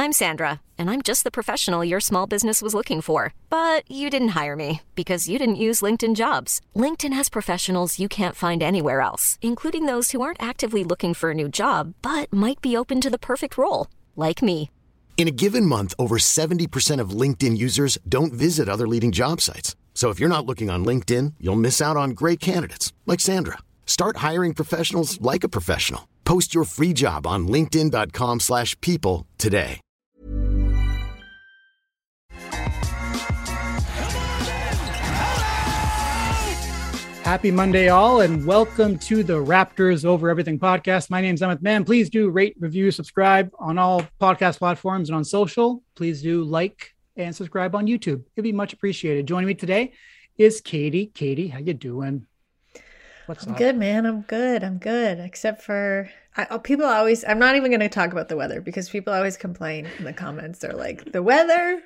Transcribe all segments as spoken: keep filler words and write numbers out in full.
I'm Sandra, and I'm just the professional your small business was looking for. But you didn't hire me because you didn't use LinkedIn Jobs. LinkedIn has professionals you can't find anywhere else, including those who aren't actively looking for a new job, but might be open to the perfect role, like me. In a given month, over seventy percent of LinkedIn users don't visit other leading job sites. So if you're not looking on LinkedIn, you'll miss out on great candidates like Sandra. Start hiring professionals like a professional. Post your free job on linkedin dot com slash people today. Happy Monday, all, and welcome to the Raptors Over Everything podcast. My name is Emmett Mann. Please do rate, review, subscribe on all podcast platforms and on social. Please do like and subscribe on YouTube. It'd be much appreciated. Joining me today is Katie. Katie, how you doing? What's I'm up? Good, man. I'm good. I'm good. Except for I, oh, people always, I'm not even going to talk about the weather because people always complain in the comments. They're like, the weather,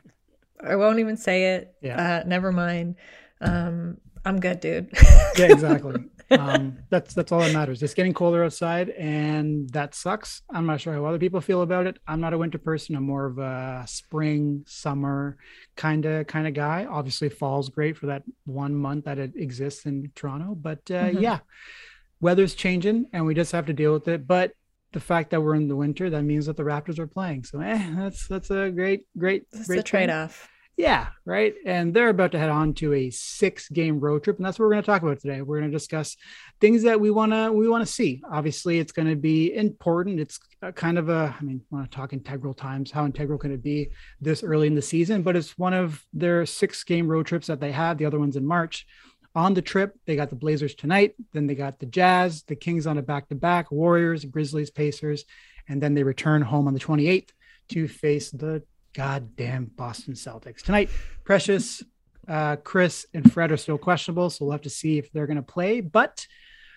I won't even say it. Yeah. Uh, never mind. Um, I'm good, dude. Yeah, exactly. Um, that's that's all that matters. It's getting colder outside, and that sucks. I'm not sure how other people feel about it. I'm not a winter person. I'm more of a spring, summer kind of kind of guy. Obviously, fall's great for that one month that it exists in Toronto. But uh, mm-hmm. yeah, weather's changing, and we just have to deal with it. But the fact that we're in the winter, that means that the Raptors are playing. So eh, that's that's a great, great, that's great the trade-off. Yeah, right. And they're about to head on to a six game road trip. And that's what we're going to talk about today. We're going to discuss things that we want to we want to see. Obviously, it's going to be important. It's kind of a, I mean, I want to talk integral times. How integral can it be this early in the season? But it's one of their six game road trips that they have. The other one's in March. On the trip, they got the Blazers tonight. Then they got the Jazz, the Kings on a back-to-back, Warriors, Grizzlies, Pacers. And then they return home on the twenty-eighth to face the goddamn Boston Celtics tonight. Precious, uh, Chris, and Fred are still questionable, so we'll have to see if they're going to play. But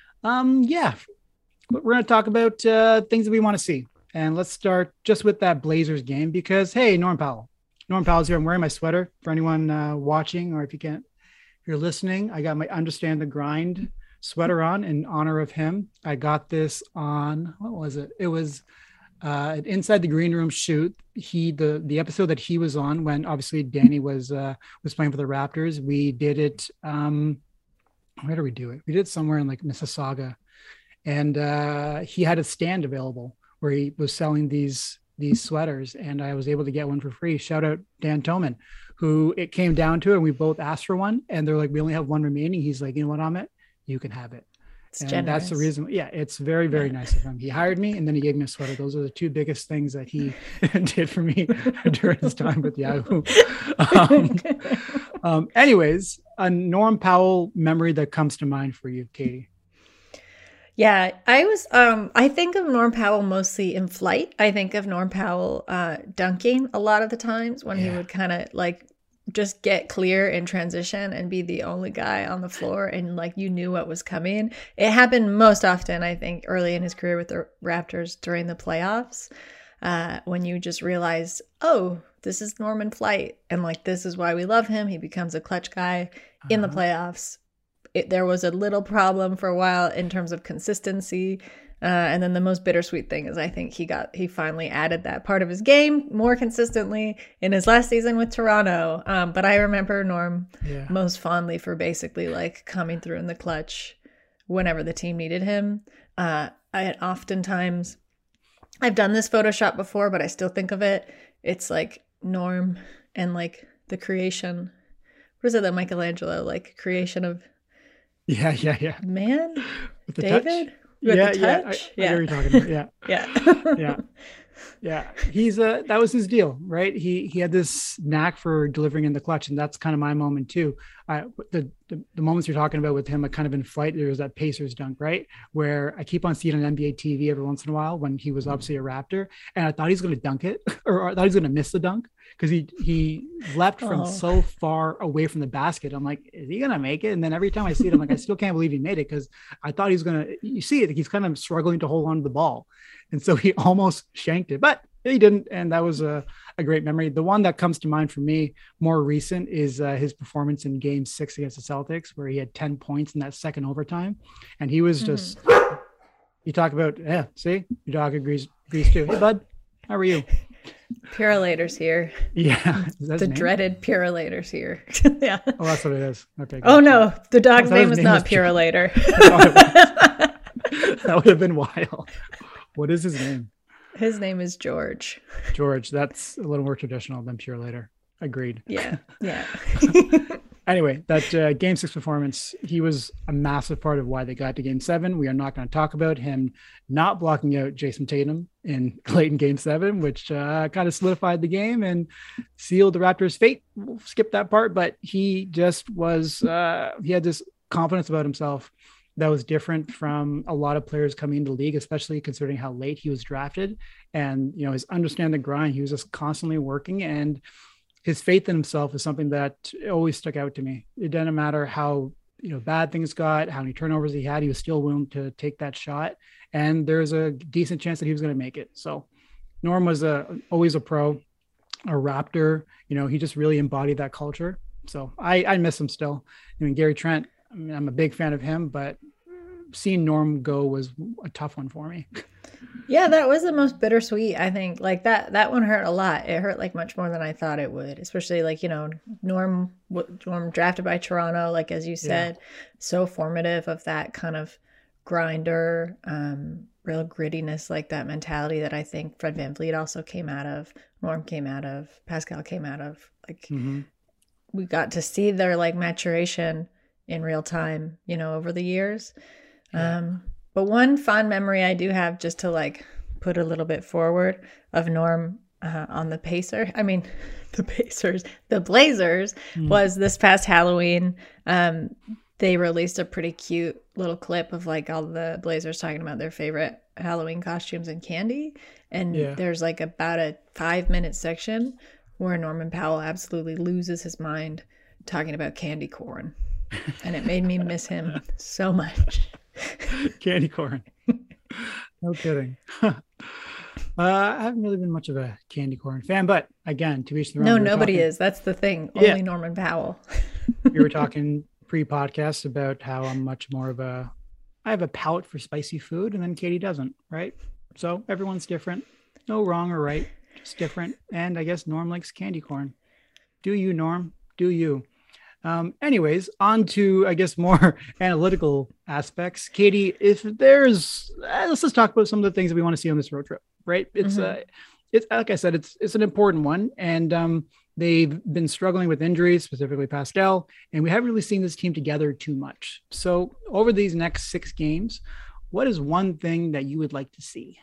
um, yeah, we're going to talk about uh, things that we want to see. And let's start just with that Blazers game because, hey, Norm Powell. Norm Powell's here. I'm wearing my sweater for anyone uh, watching, or if you can't, if you're listening, I got my Understand the Grind sweater on in honor of him. I got this on, what was it? It was Uh, Inside the Green Room shoot. He the the episode that he was on when obviously Danny was uh, was playing for the Raptors. We did it. Um, where did we do it? We did it somewhere in like Mississauga, and uh, he had a stand available where he was selling these these sweaters, and I was able to get one for free. Shout out Dan Toman, who it came down to, and we both asked for one, and they're like, we only have one remaining. He's like, you know what, Amit, you can have it. It's and generous. That's the reason. Yeah, it's very, very yeah. nice of him. He hired me and then he gave me a sweater. Those are the two biggest things that he did for me during his time with Yahoo. Um, um, anyways, a Norm Powell memory that comes to mind for you, Katie. Yeah, I was, um, I think of Norm Powell mostly in flight. I think of Norm Powell uh, dunking a lot of the times when yeah. he would kind of like just get clear in transition and be the only guy on the floor, and like you knew what was coming. It happened most often, I think, early in his career with the Raptors during the playoffs, uh, when you just realized, oh, this is Norman Flight, and like this is why we love him. He becomes a clutch guy uh-huh. in the playoffs. It, there was a little problem for a while in terms of consistency. Uh, and then the most bittersweet thing is I think he got he finally added that part of his game more consistently in his last season with Toronto. Um, but I remember Norm yeah. most fondly for basically like coming through in the clutch whenever the team needed him. Uh, I had oftentimes, I've done this Photoshop before, but I still think of it. It's like Norm and like the creation. What is it that Michelangelo, like creation of Yeah, yeah, yeah. Man? With the David? Touch? With yeah, the yeah, touch? I, I yeah. know what you're talking about. Yeah. yeah. yeah. Yeah. He's uh that was his deal, right? He he had this knack for delivering in the clutch, and that's kind of my moment too. I the, the the moments you're talking about with him, I kind of in flight, there was that Pacers dunk, right? Where I keep on seeing it on N B A T V every once in a while when he was obviously a Raptor, and I thought he was gonna dunk it, or I thought he was gonna miss the dunk because he he leapt from Oh. so far away from the basket. I'm like, is he gonna make it? And then every time I see it, I'm like, I still can't believe he made it, because I thought he was gonna. You see it, he's kind of struggling to hold on to the ball, and so he almost shanked it, but he didn't, and that was a, a great memory. The one that comes to mind for me more recent is uh, his performance in game six against the Celtics, where he had ten points in that second overtime, and he was just mm-hmm. you talk about yeah see your dog agrees agrees too. Hey bud, how are you? Purolator's here. Yeah. The dreaded Purolator's here. Yeah. Oh, that's what it is. Okay. Oh, no. The dog's name is name not was Purolator. That would have been wild. What is his name? His name is George. George. That's a little more traditional than Purolator. Agreed. Yeah. Yeah. Anyway, that uh, game six performance, he was a massive part of why they got to game seven. We are not going to talk about him not blocking out Jason Tatum in late in game seven, which uh, kind of solidified the game and sealed the Raptors' fate. We'll skip that part, but he just was, uh, he had this confidence about himself that was different from a lot of players coming into the league, especially considering how late he was drafted. And, you know, his understand the grind, he was just constantly working, and his faith in himself is something that always stuck out to me. It didn't matter how, you know, bad things got, how many turnovers he had, he was still willing to take that shot. And there's a decent chance that he was going to make it. So Norm was a, always a pro, a Raptor. You know, he just really embodied that culture. So I, I miss him still. I mean, Gary Trent, I mean, I'm a big fan of him, but seeing Norm go was a tough one for me. Yeah, that was the most bittersweet, I think. Like that that one hurt a lot. It hurt like much more than I thought it would, especially like, you know, Norm Norm drafted by Toronto, like as you said, yeah. So formative of that kind of grinder, um, real grittiness, like that mentality that I think Fred VanVleet also came out of, Norm came out of, Pascal came out of. Like mm-hmm. We got to see their like maturation in real time, you know, over the years. Yeah. Um But one fond memory I do have, just to like put a little bit forward, of Norm uh, on the Pacers. I mean, the Pacers, the Blazers, mm. was this past Halloween. Um, they released a pretty cute little clip of like all the Blazers talking about their favorite Halloween costumes and candy. And yeah. there's like about a five minute section where Norman Powell absolutely loses his mind talking about candy corn. And it made me miss him so much. Candy corn. No kidding. uh, I haven't really been much of a candy corn fan, but again, to each their own. No, we nobody talking, is. That's the thing. Yeah. Only Norman Powell. We were talking pre-podcast about how I'm much more of a, I have a palate for spicy food, and then Katie doesn't, right? So everyone's different. No wrong or right, just different. And I guess Norm likes candy corn. Do you, Norm? Do you? Um, anyways, on to, I guess, more analytical aspects. Katie, if there's, uh, let's just talk about some of the things that we want to see on this road trip, right? It's, mm-hmm. uh, it's like I said, it's it's an important one. And um, they've been struggling with injuries, specifically Pascal, and we haven't really seen this team together too much. So over these next six games, what is one thing that you would like to see?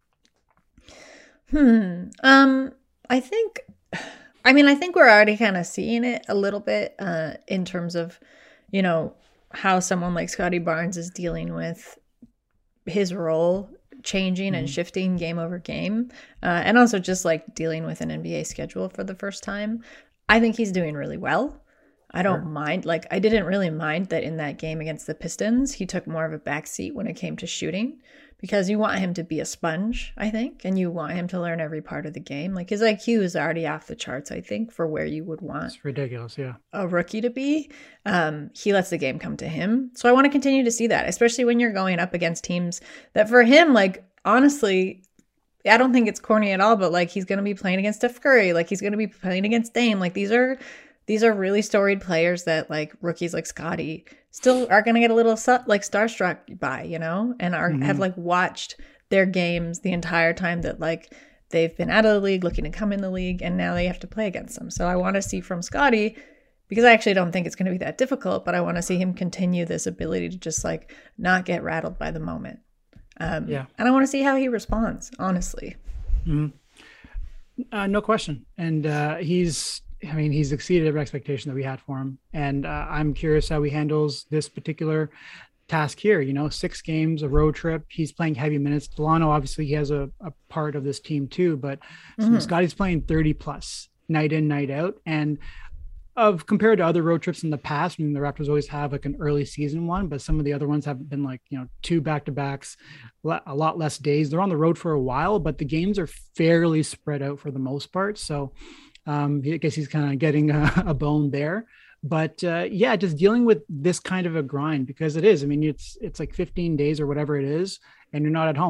Hmm. Um, I think... I mean, I think we're already kind of seeing it a little bit uh, in terms of, you know, how someone like Scotty Barnes is dealing with his role changing mm-hmm. and shifting game over game. Uh, and also just like dealing with an N B A schedule for the first time. I think he's doing really well. I don't sure. mind. Like, I didn't really mind that in that game against the Pistons, he took more of a backseat when it came to shooting, because you want him to be a sponge, I think, and you want him to learn every part of the game. Like, his I Q is already off the charts, I think, for where you would want it's ridiculous, yeah. a rookie to be. Um, he lets the game come to him. So I want to continue to see that, especially when you're going up against teams that for him, like, honestly, I don't think it's corny at all, but like, he's going to be playing against Steph Curry. Like, he's going to be playing against Dame. Like, these are... These are really storied players that like rookies like Scotty still are going to get a little like starstruck by, you know, and are mm-hmm. have like watched their games the entire time that like they've been out of the league, looking to come in the league, and now they have to play against them. So I want to see from Scotty, because I actually don't think it's going to be that difficult, but I want to see him continue this ability to just like not get rattled by the moment. Um, yeah. And I want to see how he responds, honestly. Mm-hmm. Uh, no question. And uh, he's, I mean, he's exceeded every expectation that we had for him. And uh, I'm curious how he handles this particular task here. You know, six games, a road trip. He's playing heavy minutes. Delano, obviously, he has a, a part of this team too. But mm-hmm. Scotty's playing thirty plus night in, night out. And of compared to other road trips in the past, I mean, the Raptors always have like an early season one, but some of the other ones have been like, you know, two back-to-backs, a lot less days. They're on the road for a while, but the games are fairly spread out for the most part. So Um, I guess he's kind of getting a, a bone there, but uh, yeah, just dealing with this kind of a grind, because it is, I mean, it's, it's like fifteen days or whatever it is, and you're not at home.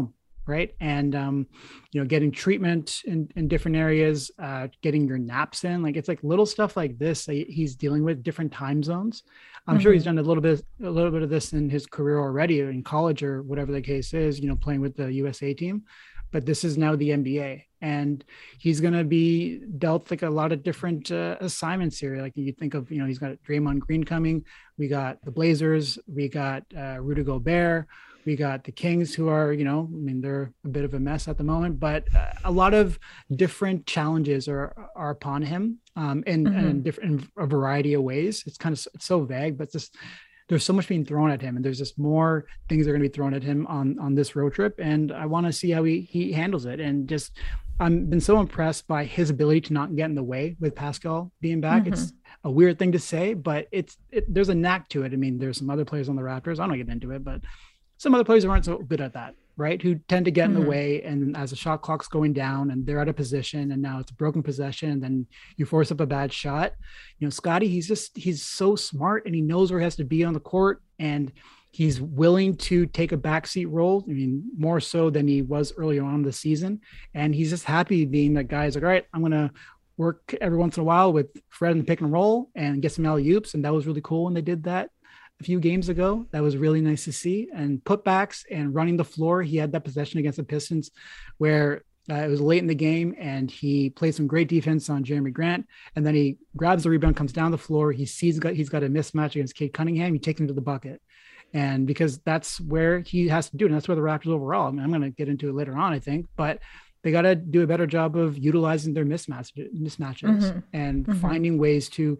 right? And, um, you know, getting treatment in, in different areas, uh, getting your naps in, like, it's like little stuff like this that he's dealing with, different time zones. I'm mm-hmm. sure he's done a little bit, a little bit of this in his career already, or in college, or whatever the case is, you know, playing with the U S A team. But this is now the N B A, and he's going to be dealt like a lot of different uh, assignments here. Like you think of, you know, he's got Draymond Green coming. We got the Blazers. We got uh, Rudy Gobert. We got the Kings, who are, you know, I mean, they're a bit of a mess at the moment, but uh, a lot of different challenges are are upon him, um, in, mm-hmm. in different in a variety of ways. It's kind of it's so vague, but just there's so much being thrown at him, and there's just more things that are going to be thrown at him on on this road trip. And I want to see how he he handles it. And just I've been so impressed by his ability to not get in the way with Pascal being back. Mm-hmm. It's a weird thing to say, but it's it, there's a knack to it. I mean, there's some other players on the Raptors. I don't get into it, but some other players aren't so good at that, right? Who tend to get mm-hmm. in the way, and as the shot clock's going down and they're out of position, and now it's a broken possession, and then you force up a bad shot. You know, Scottie, he's just, he's so smart, and he knows where he has to be on the court, and he's willing to take a backseat role. I mean, more so than he was earlier on in the season. And he's just happy being that guy. He's like, all right, I'm going to work every once in a while with Fred in the pick and roll and get some alley-oops. And that was really cool when they did that a few games ago. That was really nice to see. And putbacks and running the floor. He had that possession against the Pistons where uh, it was late in the game, and he played some great defense on Jeremy Grant. And then he grabs the rebound, comes down the floor. He sees got, he's got a mismatch against Cade Cunningham. He takes him to the bucket. And because that's where he has to do it. And that's where the Raptors overall, I mean, I'm going to get into it later on, I think, but they got to do a better job of utilizing their mismatch, mismatches mm-hmm. and mm-hmm. finding ways to,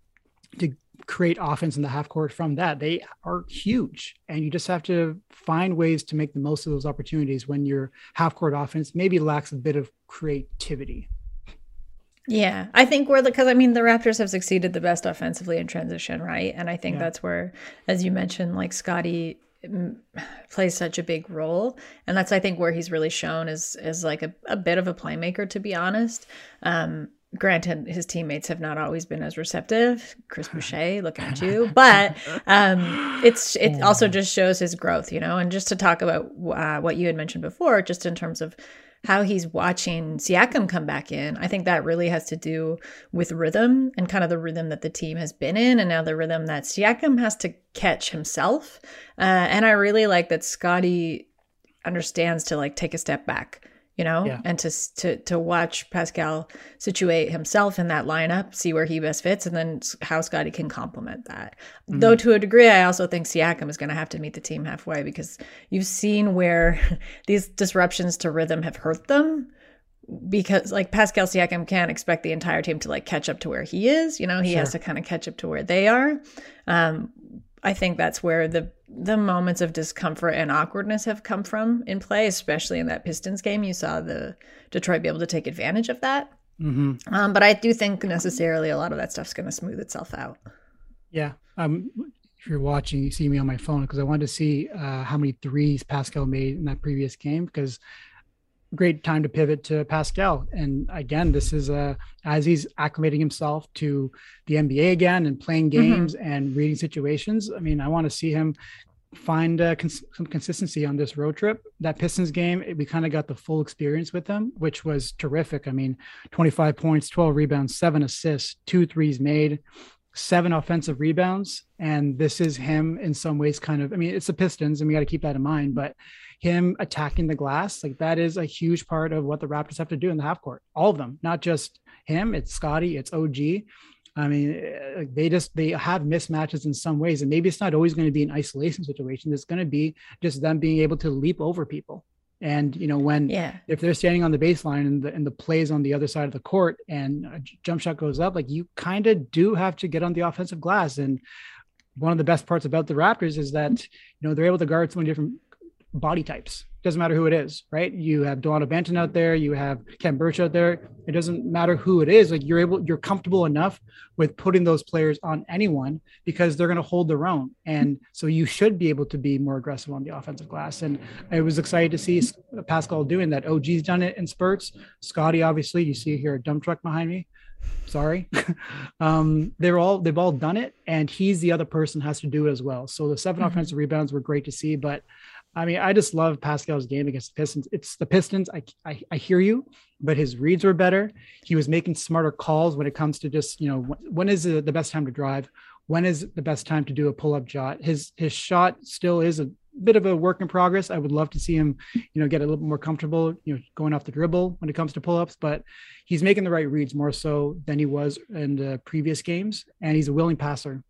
to create offense in the half court from that. They are huge, and you just have to find ways to make the most of those opportunities when your half court offense maybe lacks a bit of creativity. Yeah, I think we're the, because I mean, the Raptors have succeeded the best offensively in transition, right? And I think yeah. that's where, as you mentioned, like Scottie plays such a big role. And that's, I think, where he's really shown as, as like a, a bit of a playmaker, to be honest. Um, Granted, his teammates have not always been as receptive. Chris Boucher, looking at you. But um, it's it also just shows his growth, you know? And just to talk about uh, what you had mentioned before, just in terms of how he's watching Siakam come back in, I think that really has to do with rhythm and kind of the rhythm that the team has been in, and now the rhythm that Siakam has to catch himself. Uh, and I really like that Scottie understands to like take a step back, you know, yeah. and to, to, to watch Pascal situate himself in that lineup, see where he best fits, and then how Scottie can complement that. Mm-hmm. Though to a degree, I also think Siakam is going to have to meet the team halfway, because you've seen where these disruptions to rhythm have hurt them, because like Pascal Siakam can't expect the entire team to like catch up to where he is. You know, he sure. has to kind of catch up to where they are. Um, I think that's where the the moments of discomfort and awkwardness have come from in play, especially in that Pistons game. You saw the Detroit be able to take advantage of that. Mm-hmm. Um, but I do think necessarily a lot of that stuff's going to smooth itself out. Yeah. Um, if you're watching, you see me on my phone, because I wanted to see uh, how many threes Pascal made in that previous game, because great time to pivot to Pascal. And again, this is uh, as he's acclimating himself to the N B A again and playing games mm-hmm. and reading situations. I mean, I want to see him find uh, cons- some consistency on this road trip. That Pistons game, we kind of got the full experience with him, which was terrific. I mean, twenty-five points, twelve rebounds, seven assists, two threes made, seven offensive rebounds. And this is him in some ways kind of, I mean, it's the Pistons and we got to keep that in mind, but him attacking the glass, like that is a huge part of what the Raptors have to do in the half court. All of them, not just him. It's Scottie, it's O G. I mean, they just, they have mismatches in some ways, and maybe it's not always going to be an isolation situation. It's going to be just them being able to leap over people. And, you know, when, yeah. if they're standing on the baseline and the, and the plays on the other side of the court and a jump shot goes up, like you kind of do have to get on the offensive glass. And one of the best parts about the Raptors is that, you know, they're able to guard so many different body types. Doesn't matter who it is, right? You have Delano Banton out there, you have Ken Birch out there. It doesn't matter who it is. Like you're able, you're comfortable enough with putting those players on anyone because they're going to hold their own. And so you should be able to be more aggressive on the offensive glass. And I was excited to see Pascal doing that. O G's done it in spurts. Scottie, obviously, you see here a dump truck behind me. Sorry. um, they're all, they've all done it. And he's the other person has to do it as well. So the seven mm-hmm. offensive rebounds were great to see, but I mean, I just love Pascal's game against the Pistons. It's the Pistons. I, I I hear you, but his reads were better. He was making smarter calls when it comes to just, you know, when is the best time to drive? When is the best time to do a pull-up shot? His his shot still is a bit of a work in progress. I would love to see him, you know, get a little more comfortable, you know, going off the dribble when it comes to pull-ups, but he's making the right reads more so than he was in the previous games. And he's a willing passer.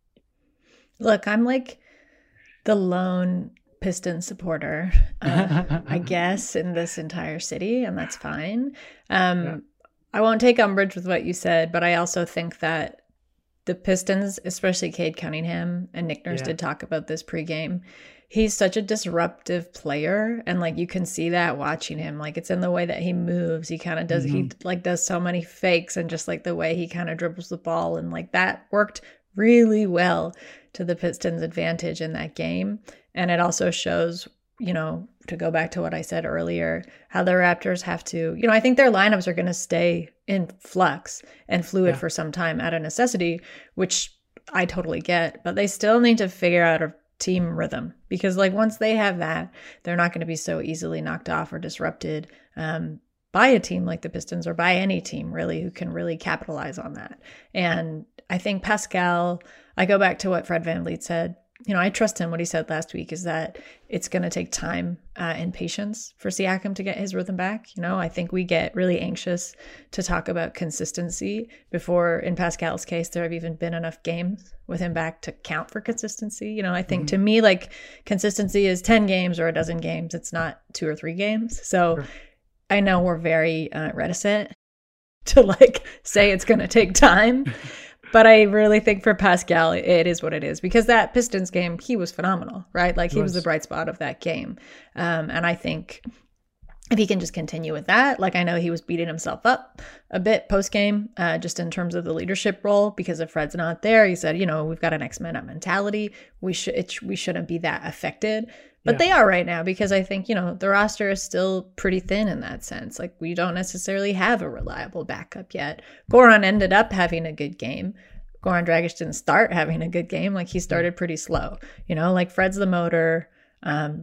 Look, I'm like the lone Piston supporter, uh, I guess, in this entire city, and that's fine. Um, yeah. I won't take umbrage with what you said, but I also think that the Pistons, especially Cade Cunningham, and Nick Nurse yeah. did talk about this pregame, he's such a disruptive player, and like you can see that watching him. Like it's in the way that he moves. He kind of does, mm-hmm. he like does so many fakes, and just like the way he kind of dribbles the ball, and like that worked really well to the Pistons' advantage in that game. And it also shows, you know, to go back to what I said earlier, how the Raptors have to, you know, I think their lineups are going to stay in flux and fluid yeah. for some time out of necessity, which I totally get, but they still need to figure out a team rhythm, because like once they have that, they're not going to be so easily knocked off or disrupted um, by a team like the Pistons, or by any team really who can really capitalize on that. And I think Pascal, I go back to what Fred VanVleet said. You know, I trust him. What he said last week is that it's going to take time uh, and patience for Siakam to get his rhythm back. You know, I think we get really anxious to talk about consistency before, in Pascal's case, there have even been enough games with him back to count for consistency. You know, I think mm-hmm. to me, like consistency is ten games or a dozen games. It's not two or three games. So sure. I know we're very uh, reticent to like say it's going to take time. But I really think for Pascal, it is what it is, because that Pistons game, he was phenomenal, right? Like he was the bright spot of that game. Um, and I think if he can just continue with that, like I know he was beating himself up a bit post game, uh, just in terms of the leadership role, because if Fred's not there, he said, you know, we've got an X Men up mentality. We should, it, we shouldn't be that affected. But yeah. they are right now, because I think, you know, the roster is still pretty thin in that sense. Like we don't necessarily have a reliable backup yet. Goran ended up having a good game. Goran Dragic didn't start having a good game. Like he started pretty slow, you know, like Fred's the motor. Um,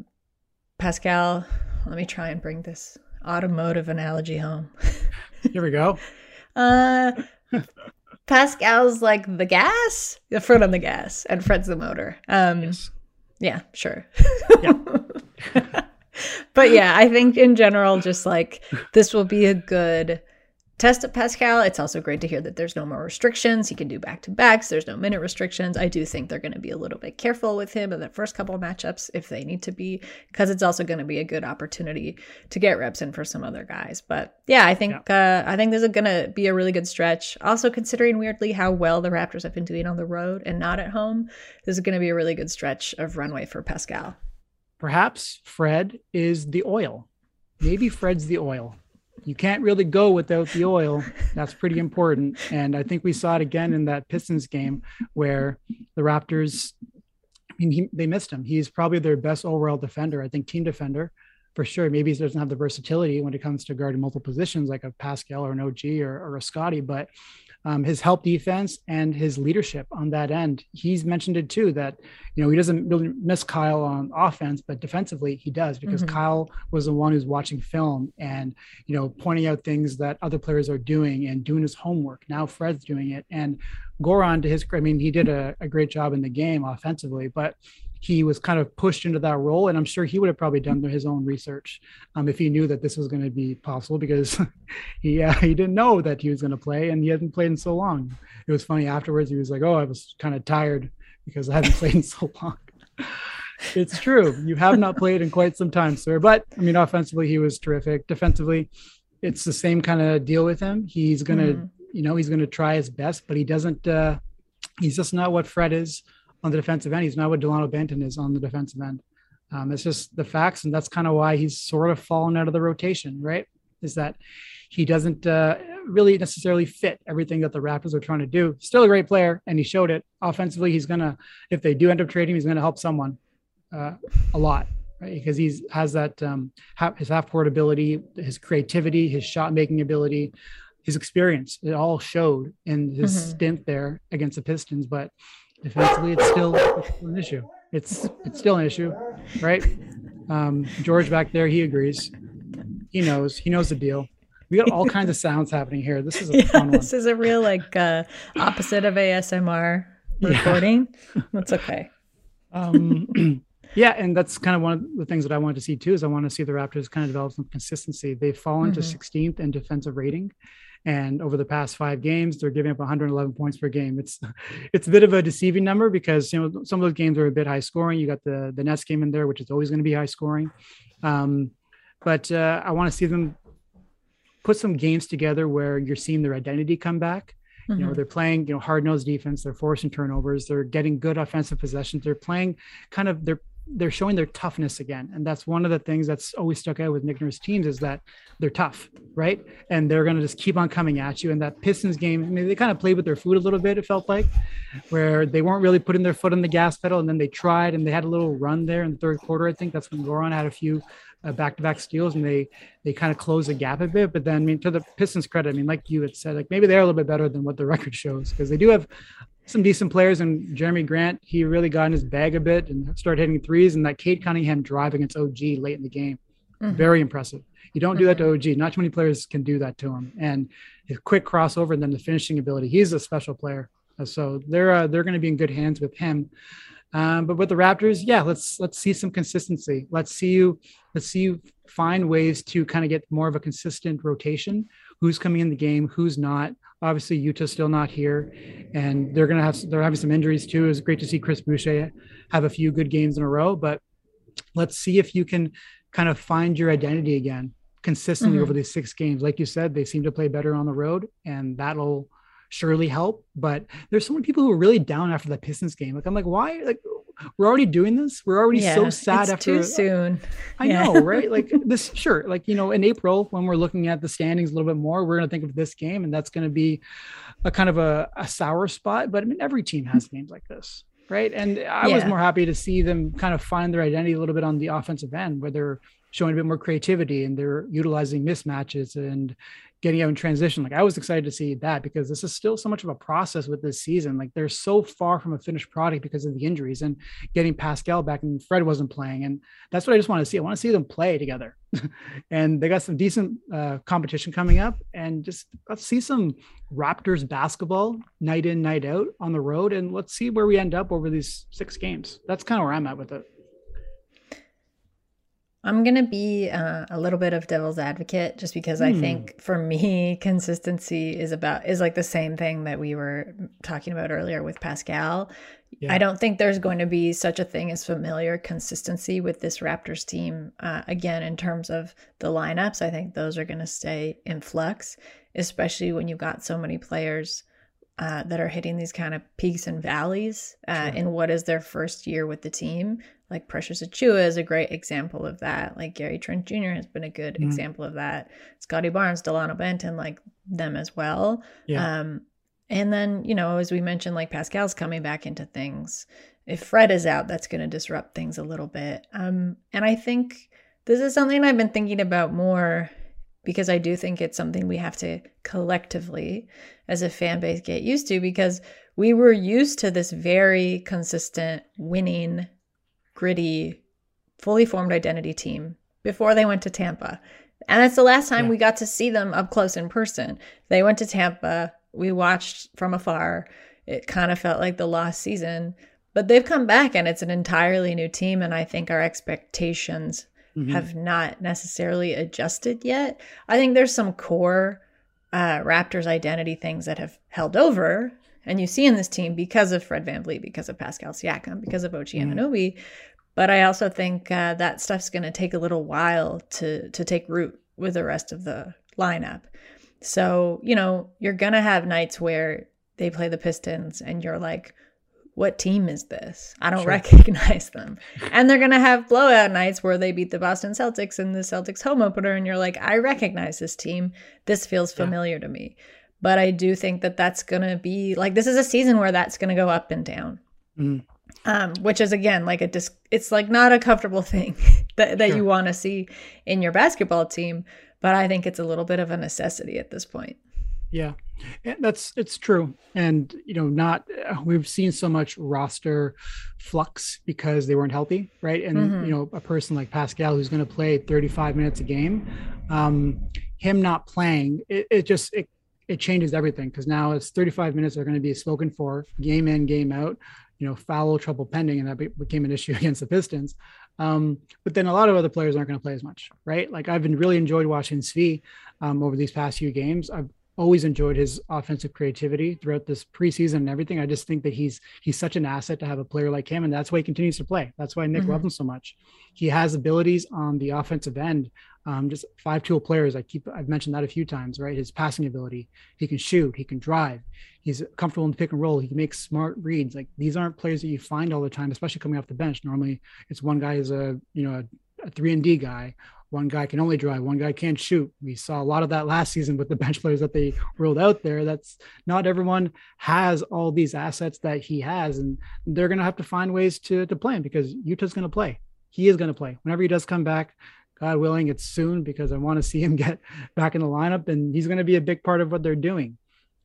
Pascal, let me try and bring this automotive analogy home. Here we go. uh, Pascal's like the gas, the foot on the gas, and Fred's the motor. Um, yes. Yeah, sure. Yeah. But yeah, I think in general, just like this will be a good test of Pascal. It's also great to hear that there's no more restrictions. He can do back-to-backs. There's no minute restrictions. I do think they're going to be a little bit careful with him in the first couple of matchups if they need to be, because it's also going to be a good opportunity to get reps in for some other guys. But yeah, I think yeah. uh, I think this is going to be a really good stretch. Also, considering weirdly how well the Raptors have been doing on the road and not at home, this is going to be a really good stretch of runway for Pascal. Perhaps Fred is the oil. Maybe Fred's the oil. You can't really go without the oil. That's pretty important. And I think we saw it again in that Pistons game where the Raptors, I mean, he, they missed him. He's probably their best overall defender. I think team defender for sure. Maybe he doesn't have the versatility when it comes to guarding multiple positions like a Pascal or an O G or, or a Scotty, but um, his help defense and his leadership on that end, he's mentioned it too, that, you know, he doesn't really miss Kyle on offense, but defensively he does, because mm-hmm. Kyle was the one who's watching film and, you know, pointing out things that other players are doing and doing his homework. Now Fred's doing it. And Goran, to his, I mean, he did a, a great job in the game offensively, but he was kind of pushed into that role. And I'm sure he would have probably done his own research um, if he knew that this was going to be possible, because he uh, he didn't know that he was going to play and he hadn't played in so long. It was funny afterwards. He was like, oh, I was kind of tired because I haven't played in so long. It's true. You have not played in quite some time, sir. But I mean, offensively, he was terrific. Defensively, it's the same kind of deal with him. He's going to, mm. you know, he's going to try his best, but he doesn't, uh, he's just not what Fred is on the defensive end. He's not what Delano Banton is on the defensive end. Um, it's just the facts. And that's kind of why he's sort of fallen out of the rotation, right? Is that he doesn't uh, really necessarily fit everything that the Raptors are trying to do. Still a great player, and he showed it. Offensively, he's going to, if they do end up trading, he's going to help someone uh, a lot, right? Because he's has that, um, half, his half-court ability, his creativity, his shot-making ability, his experience. It all showed in his mm-hmm. stint there against the Pistons, but defensively, it's still, it's still an issue. It's it's still an issue, right? Um, George back there, he agrees. He knows. He knows the deal. We got all kinds of sounds happening here. This is a yeah, fun one. This is a real like uh, opposite of A S M R recording. Yeah. That's okay. Um, yeah, and that's kind of one of the things that I wanted to see too. Is I want to see the Raptors kind of develop some consistency. They've fallen mm-hmm. to sixteenth in defensive rating, and over the past five games, they're giving up one hundred eleven points per game. It's it's a bit of a deceiving number because you know some of those games are a bit high scoring. You got the the Nets game in there, which is always going to be high scoring. Um, but uh, I want to see them put some games together where you're seeing their identity come back. Mm-hmm. You know, they're playing, you know, hard-nosed defense. They're forcing turnovers. They're getting good offensive possessions. They're playing kind of, they're, they're showing their toughness again. And that's one of the things that's always stuck out with Nick Nurse teams is that they're tough, right? And they're going to just keep on coming at you. And that Pistons game, I mean, they kind of played with their food a little bit, it felt like, where they weren't really putting their foot on the gas pedal. And then they tried and they had a little run there in the third quarter. I think that's when Goran had a few Uh, back-to-back steals and they they kind of close the gap a bit. But then, I mean, to the Pistons credit, I mean, like you had said, like maybe they're a little bit better than what the record shows because they do have some decent players. And Jeremy Grant, he really got in his bag a bit and started hitting threes. And that Cade Cunningham drive against O G late in the game, mm-hmm. very impressive. You don't do that to O G. Not too many players can do that to him. And his quick crossover and then the finishing ability. He's a special player. So they're uh, they're going to be in good hands with him. Um, but with the Raptors, yeah, let's let's see some consistency. Let's see you let's see you find ways to kind of get more of a consistent rotation. Who's coming in the game? Who's not? Obviously, Utah's still not here, and they're gonna have they're having some injuries too. It's great to see Chris Boucher have a few good games in a row, but let's see if you can kind of find your identity again consistently mm-hmm. over these six games. Like you said, they seem to play better on the road, and that'll surely help. But there's so many people who are really down after the Pistons game. Like I'm like, why? Like we're already doing this. We're already yeah, so sad it's after too soon. I yeah. know, right? Like this, sure. Like, you know, in April, when we're looking at the standings a little bit more, we're going to think of this game and that's going to be a kind of a, a sour spot. But I mean, every team has games like this. Right. And I yeah. was more happy to see them kind of find their identity a little bit on the offensive end where they're showing a bit more creativity and they're utilizing mismatches and getting out in transition. Like I was excited to see that because this is still so much of a process with this season. Like they're so far from a finished product because of the injuries and getting Pascal back and Fred wasn't playing. And that's what I just want to see. I want to see them play together and they got some decent uh, competition coming up and just let's see some Raptors basketball night in, night out on the road. And let's see where we end up over these six games. That's kind of where I'm at with it. I'm going to be uh, a little bit of devil's advocate just because mm. I think for me, consistency is about is like the same thing that we were talking about earlier with Pascal. Yeah. I don't think there's going to be such a thing as familiar consistency with this Raptors team. Uh, again, in terms of the lineups, I think those are going to stay in flux, especially when you've got so many players uh, that are hitting these kind of peaks and valleys uh, sure. in what is their first year with the team. Like Precious Achiuwa is a great example of that. Like Gary Trent Junior has been a good mm-hmm. example of that. Scotty Barnes, Delano Benton, like them as well. Yeah. Um, and then, you know, as we mentioned, like Pascal's coming back into things. If Fred is out, that's going to disrupt things a little bit. Um, and I think this is something I've been thinking about more because I do think it's something we have to collectively as a fan base get used to because we were used to this very consistent winning gritty, fully formed identity team before they went to Tampa. And that's the last time yeah. we got to see them up close in person. They went to Tampa. We watched from afar. It kind of felt like the lost season. But they've come back and it's an entirely new team. And I think our expectations mm-hmm. have not necessarily adjusted yet. I think there's some core uh, Raptors identity things that have held over. And you see in this team because of Fred VanVleet, because of Pascal Siakam, because of Ochai mm. Anunoby. But I also think uh, that stuff's going to take a little while to to take root with the rest of the lineup. So, you know, you're going to have nights where they play the Pistons and you're like, what team is this? I don't sure. recognize them. And they're going to have blowout nights where they beat the Boston Celtics in the Celtics home opener. And you're like, I recognize this team. This feels familiar yeah. to me. But I do think that that's going to be like, this is a season where that's going to go up and down, mm. um, which is, again, like a, dis- it's like not a comfortable thing that, that sure. you want to see in your basketball team. But I think it's a little bit of a necessity at this point. Yeah, that's it's true. And, you know, not we've seen so much roster flux because they weren't healthy. Right. And, mm-hmm. you know, a person like Pascal, who's going to play thirty-five minutes a game, um, him not playing, it, it just it, it changes everything, because now it's thirty-five minutes are going to be spoken for game in, game out, you know, foul trouble pending. And that became an issue against the Pistons. Um, but then a lot of other players aren't going to play as much. Right. Like I've been really enjoyed watching Svi um, over these past few games. I've always enjoyed his offensive creativity throughout this preseason and everything. I just think that he's he's such an asset to have a player like him, and that's why he continues to play. That's why Nick mm-hmm. loves him so much. He has abilities on the offensive end, um, just five tool players. I keep I've mentioned that a few times, right? His passing ability, he can shoot, he can drive, he's comfortable in the pick and roll, he can make smart reads. Like these aren't players that you find all the time, especially coming off the bench. Normally, it's one guy is a you know a, a three and D guy. One guy can only drive, one guy can't shoot. We saw a lot of that last season with the bench players that they rolled out there. That's not everyone has all these assets that he has, and they're going to have to find ways to, to play him, because Utah's going to play. He is going to play. Whenever he does come back, God willing, it's soon, because I want to see him get back in the lineup, and he's going to be a big part of what they're doing.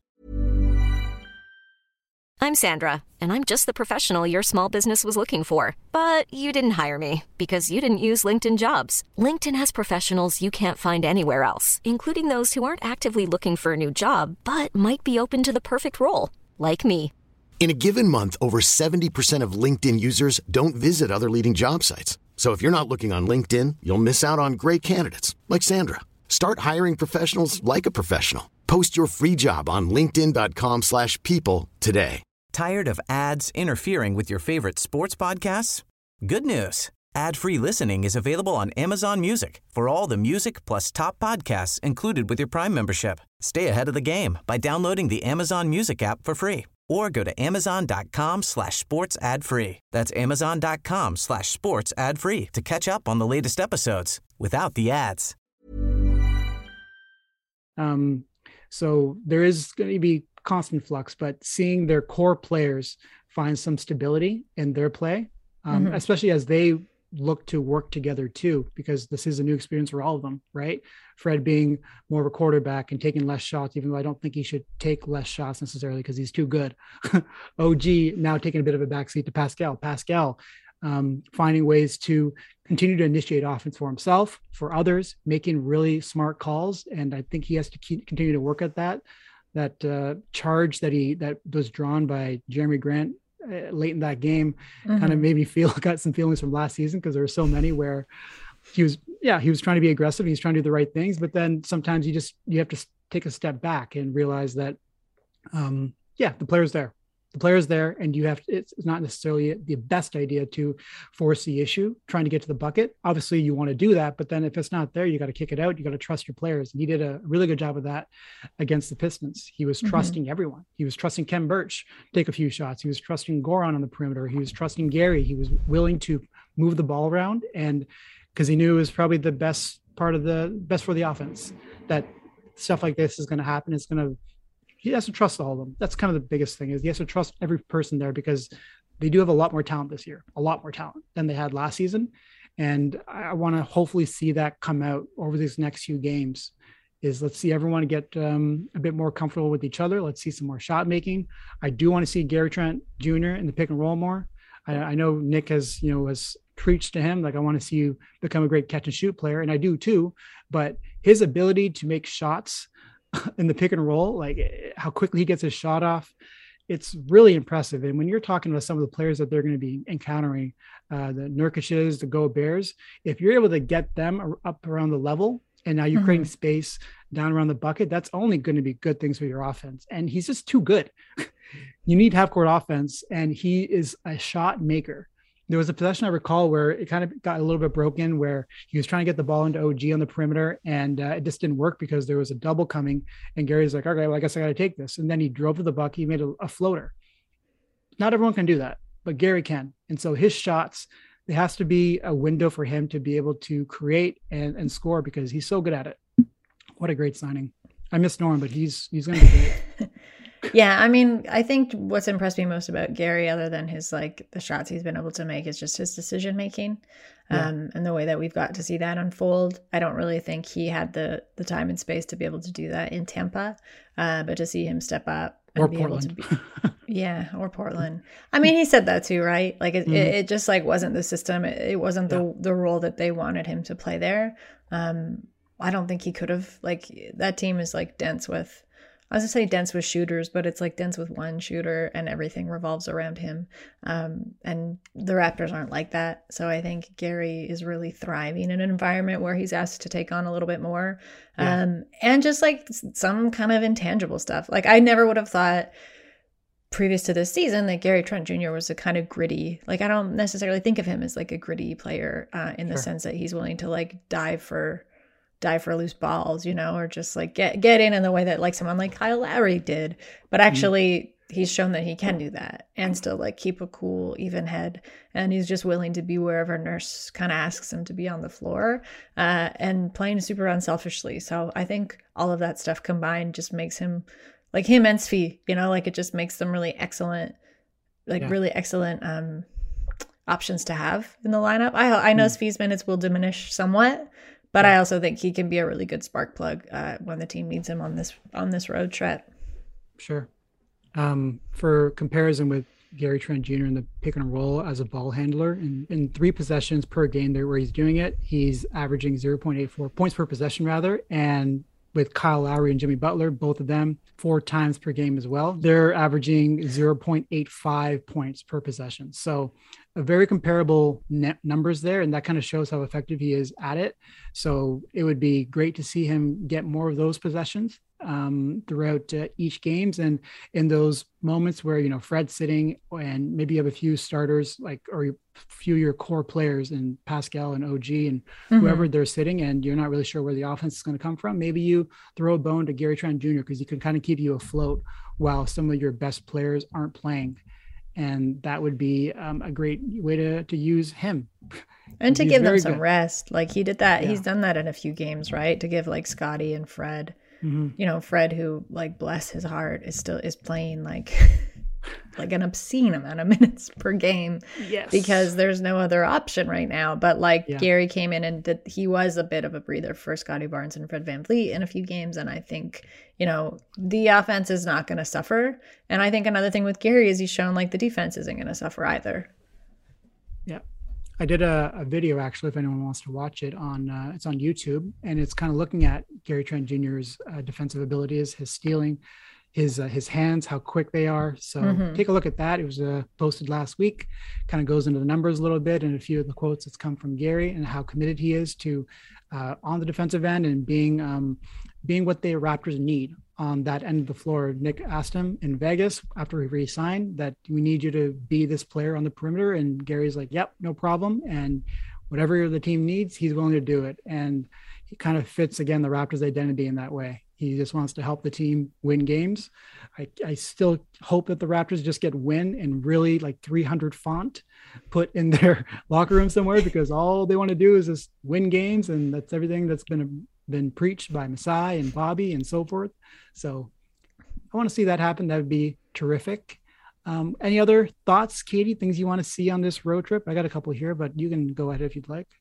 I'm Sandra, and I'm just the professional your small business was looking for. But you didn't hire me because you didn't use LinkedIn Jobs. LinkedIn has professionals you can't find anywhere else, including those who aren't actively looking for a new job, but might be open to the perfect role, like me. In a given month, over seventy percent of LinkedIn users don't visit other leading job sites. So if you're not looking on LinkedIn, you'll miss out on great candidates like Sandra. Start hiring professionals like a professional. Post your free job on linkedin.com slash people today. Tired of ads interfering with your favorite sports podcasts? Good news. Ad-free listening is available on Amazon Music for all the music plus top podcasts included with your Prime membership. Stay ahead of the game by downloading the Amazon Music app for free, or go to amazon.com slash sports ad free. That's amazon.com slash sports ad free to catch up on the latest episodes without the ads. Um, so there is going to be constant flux, but seeing their core players find some stability in their play, um, mm-hmm. especially as they look to work together too, because this is a new experience for all of them, right? Fred being more of a quarterback and taking less shots, even though I don't think he should take less shots necessarily because he's too good. O G now taking a bit of a backseat to Pascal. Pascal um, finding ways to continue to initiate offense for himself, for others, making really smart calls. And I think he has to keep, continue to work at that. That uh, charge that he that was drawn by Jeremy Grant uh, late in that game mm-hmm. kind of made me feel got some feelings from last season, because there were so many where he was yeah he was trying to be aggressive, he's trying to do the right things, but then sometimes you just you have to take a step back and realize that um, yeah the player's there. The player's there, and you have to, it's not necessarily the best idea to force the issue, trying to get to the bucket. Obviously, you want to do that, but then if it's not there, you got to kick it out. You got to trust your players. And he did a really good job of that against the Pistons. He was mm-hmm. trusting everyone. He was trusting Ken Birch to take a few shots. He was trusting Goran on the perimeter. He was trusting Gary. He was willing to move the ball around, and because he knew it was probably the best part of the best for the offense, that stuff like this is going to happen. It's going to He has to trust all of them. That's kind of the biggest thing, is he has to trust every person there, because they do have a lot more talent this year, a lot more talent than they had last season. And I want to hopefully see that come out over these next few games. Is let's see everyone get um, a bit more comfortable with each other. Let's see some more shot making. I do want to see Gary Trent Junior in the pick and roll more. I, I know Nick has, you know, has preached to him, like, I want to see you become a great catch and shoot player. And I do too, but his ability to make shots in the pick and roll, like how quickly he gets his shot off, it's really impressive. And when you're talking about some of the players that they're going to be encountering, uh, the Nurkic's, the Go Bears, if you're able to get them up around the level, and now you're mm-hmm. creating space down around the bucket, that's only going to be good things for your offense. And he's just too good. You need half court offense, and he is a shot maker. There was a possession I recall where it kind of got a little bit broken, where he was trying to get the ball into O G on the perimeter, and uh, it just didn't work because there was a double coming, and Gary's like, okay, well, I guess I got to take this. And then he drove to the buck. He made a, a floater. Not everyone can do that, but Gary can. And so his shots, there has to be a window for him to be able to create and, and score, because he's so good at it. What a great signing. I miss Norm, but he's, he's going to be great. Yeah, I mean, I think what's impressed me most about Gary, other than his, like, the shots he's been able to make, is just his decision making. Um, yeah. And the way that we've got to see that unfold, I don't really think he had the the time and space to be able to do that in Tampa. Uh, but to see him step up and or be Portland. able to be, yeah, or Portland. I mean, he said that too, right? Like it, mm-hmm. it, it just like wasn't the system. It, it wasn't yeah. the the role that they wanted him to play there. Um, I don't think he could have. Like that team is like dense with. I was gonna say dense with shooters, but it's like dense with one shooter and everything revolves around him. Um, and the Raptors aren't like that. So I think Gary is really thriving in an environment where he's asked to take on a little bit more. Yeah. Um, and just like some kind of intangible stuff. Like I never would have thought previous to this season that Gary Trent Junior was a kind of gritty, like I don't necessarily think of him as like a gritty player uh, in the Sure. sense that he's willing to like dive for dive for loose balls, you know, or just like get get in in the way that like someone like Kyle Lowry did. But actually mm-hmm. he's shown that he can do that and still like keep a cool, even head. And he's just willing to be wherever Nurse kind of asks him to be on the floor uh, and playing super unselfishly. So I think all of that stuff combined just makes him like him and Svi, you know, like it just makes them really excellent, like yeah. really excellent um, options to have in the lineup. I I know mm-hmm. Svi's minutes will diminish somewhat. But I also think he can be a really good spark plug uh, when the team needs him on this on this road trip. Sure. Um, for comparison with Gary Trent Junior in the pick and roll as a ball handler, in, in three possessions per game there where he's doing it, he's averaging zero point eight four points per possession rather. And with Kyle Lowry and Jimmy Butler, both of them four times per game as well, they're averaging zero point eight five points per possession. So a very comparable net numbers there. And that kind of shows how effective he is at it. So it would be great to see him get more of those possessions um, throughout uh, each games. And in those moments where, you know, Fred's sitting and maybe you have a few starters, like, or a few of your core players in Pascal and O G and mm-hmm. whoever they're sitting, and you're not really sure where the offense is going to come from. Maybe you throw a bone to Gary Trent Junior because he can kind of keep you afloat while some of your best players aren't playing. And that would be um, a great way to, to use him. And to He's give them some good. rest. Like he did that. Yeah. He's done that in a few games, right? To give like Scotty and Fred, mm-hmm. you know, Fred, who like bless his heart is still is playing like, like an obscene amount of minutes per game. Yes. Because there's no other option right now. But like yeah. Gary came in and did, he was a bit of a breather for Scotty Barnes and Fred VanVleet in a few games. And I think, you know, the offense is not going to suffer. And I think another thing with Gary is he's shown like the defense isn't going to suffer either. Yeah. I did a, a video actually, if anyone wants to watch it on, uh, it's on YouTube, and it's kind of looking at Gary Trent Junior's uh, defensive abilities, his stealing, his, uh, his hands, how quick they are. So mm-hmm. take a look at that. It was uh, posted last week, kind of goes into the numbers a little bit and a few of the quotes that's come from Gary and how committed he is to uh, on the defensive end and being, um, being what the Raptors need on that end of the floor. Nick asked him in Vegas after he re-signed that we need you to be this player on the perimeter. And Gary's like, yep, no problem. And whatever the team needs, he's willing to do it. And he kind of fits, again, the Raptors identity in that way. He just wants to help the team win games. I, I still hope that the Raptors just get win and really like three hundred font put in their locker room somewhere, because all they want to do is just win games. And that's everything that's been been preached by Masai and Bobby and so forth. So I want to see that happen. That would be terrific. Um, any other thoughts, Katie, things you want to see on this road trip? I got a couple here, but you can go ahead if you'd like.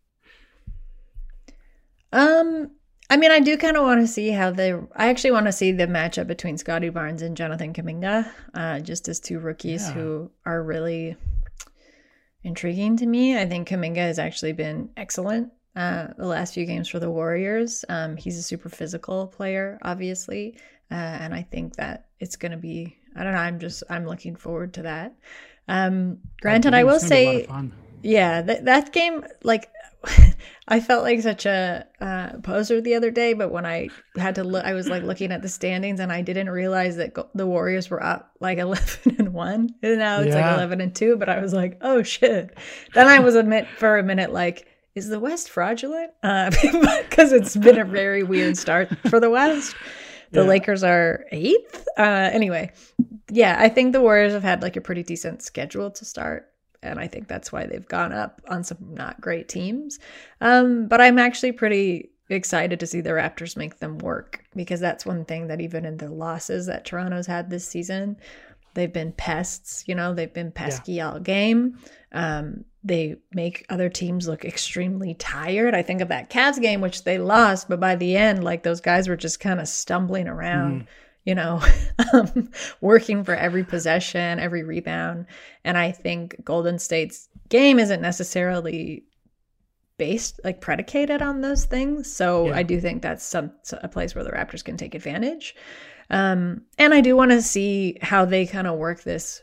Um, I mean, I do kind of want to see how they, I actually want to see the matchup between Scotty Barnes and Jonathan Kuminga, uh, just as two rookies yeah. who are really intriguing to me. I think Kuminga has actually been excellent uh, the last few games for the Warriors. Um, he's a super physical player, obviously. Uh, and I think that it's going to be, I don't know, I'm just, I'm looking forward to that. Um, granted, I will say, yeah, th- that game, like, I felt like such a uh, poser the other day, but when I had to look, I was like looking at the standings and I didn't realize that go- the Warriors were up like eleven and one, and now it's yeah. like eleven and two, but I was like, oh shit. Then I was admit for a minute, like, is the West fraudulent? Uh, because it's been a very weird start for the West. The yeah. Lakers are eighth. Uh, anyway, yeah, I think the Warriors have had like a pretty decent schedule to start. And I think that's why they've gone up on some not great teams. Um, but I'm actually pretty excited to see the Raptors make them work, because that's one thing that even in the losses that Toronto's had this season, they've been pests, you know, they've been pesky yeah. all game. Um, they make other teams look extremely tired. I think of that Cavs game, which they lost, but by the end, like those guys were just kind of stumbling around, mm. you know, um, working for every possession, every rebound. And I think Golden State's game isn't necessarily based, like predicated on those things. So yeah. I do think that's some a place where the Raptors can take advantage. Um, and I do want to see how they kind of work this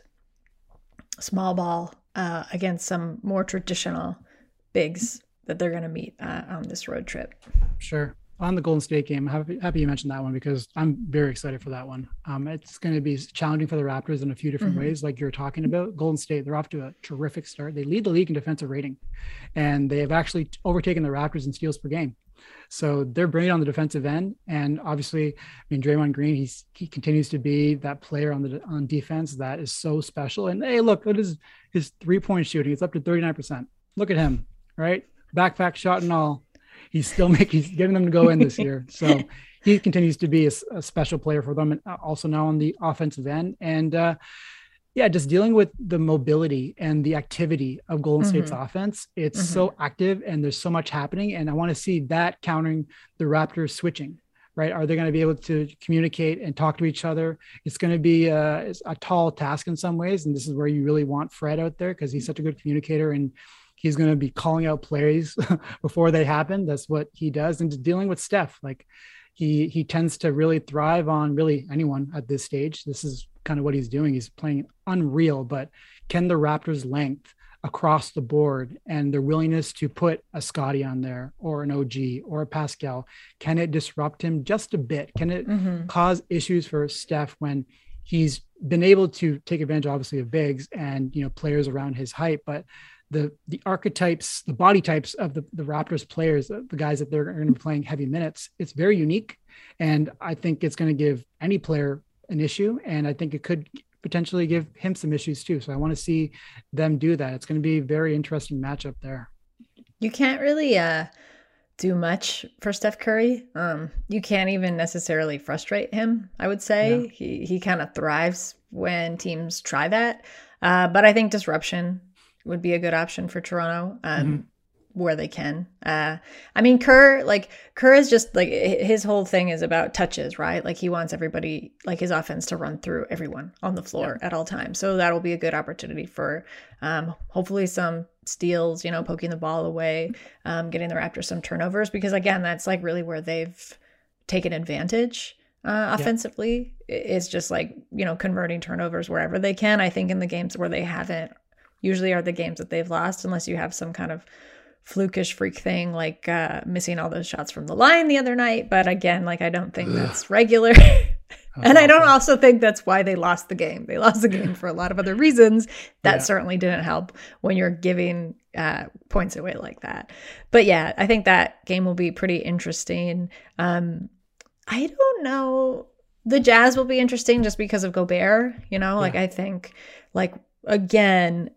small ball uh, against some more traditional bigs that they're going to meet uh, on this road trip. Sure. On the Golden State game, I'm happy, happy you mentioned that one because I'm very excited for that one. Um, it's going to be challenging for the Raptors in a few different mm-hmm. ways, like you're talking about. Golden State, they're off to a terrific start. They lead the league in defensive rating, and they have actually overtaken the Raptors in steals per game. So they're brilliant on the defensive end. And obviously, I mean, Draymond Green, he's, he continues to be that player on the on defense that is so special. And hey, look, what is his three-point shooting? It's up to thirty-nine percent. Look at him, right? Backpack shot and all. He's still making, he's getting them to go in this year. So he continues to be a, a special player for them, and also now on the offensive end. And uh, yeah, just dealing with the mobility and the activity of Golden mm-hmm. State's offense. It's mm-hmm. so active and there's so much happening. And I want to see that countering the Raptors switching, right? Are they going to be able to communicate and talk to each other? It's going to be a, a tall task in some ways. And this is where you really want Fred out there because he's such a good communicator, and he's going to be calling out plays before they happen. That's what he does. And just dealing with Steph, like he, he tends to really thrive on really anyone at this stage. This is kind of what he's doing. He's playing unreal, but can the Raptors' length across the board and their willingness to put a Scottie on there or an O G or a Pascal, can it disrupt him just a bit? Can it mm-hmm. cause issues for Steph when he's been able to take advantage, obviously, of bigs and, you know, players around his height, but the the archetypes, the body types of the, the Raptors players, the guys that they're going to be playing heavy minutes, it's very unique. And I think it's going to give any player an issue. And I think it could potentially give him some issues too. So I want to see them do that. It's going to be a very interesting matchup there. You can't really uh, do much for Steph Curry. Um, you can't even necessarily frustrate him, I would say. Yeah. He, he kind of thrives when teams try that. Uh, but I think disruption would be a good option for Toronto um, mm-hmm. where they can. Uh, I mean, Kerr, like Kerr is just like his whole thing is about touches, right? Like he wants everybody, like his offense to run through everyone on the floor yeah. at all times. So that'll be a good opportunity for um, hopefully some steals, you know, poking the ball away, um, getting the Raptors some turnovers, because again, that's like really where they've taken advantage uh, offensively yeah. is just like, you know, converting turnovers wherever they can. I think in the games where they haven't, usually are the games that they've lost, unless you have some kind of flukish freak thing like uh, missing all those shots from the line the other night. But again, like I don't think Ugh. that's regular. And I don't also think that's why they lost the game. They lost the game for a lot of other reasons. That yeah. certainly didn't help when you're giving uh, points away like that. But yeah, I think that game will be pretty interesting. Um, I don't know. The Jazz will be interesting just because of Gobert, you know, like yeah. I think like, again,